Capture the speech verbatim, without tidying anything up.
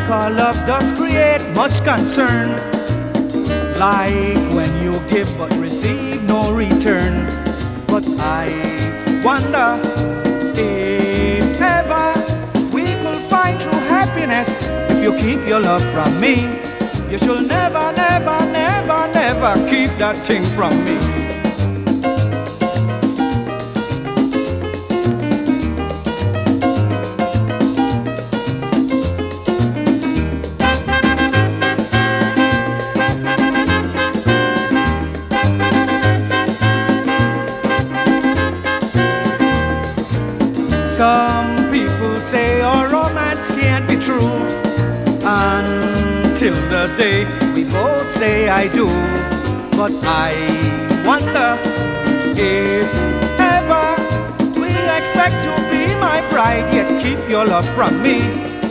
'cause love does create much concern, like when you give but receive no return. But I wonder if ever we could find true happiness if you keep your love from me. You should never, never, never, never keep that thing from me. Some people say our romance can't be true until the day we both say I do. But I wonder if ever we expect to be my bride, yet keep your love from me.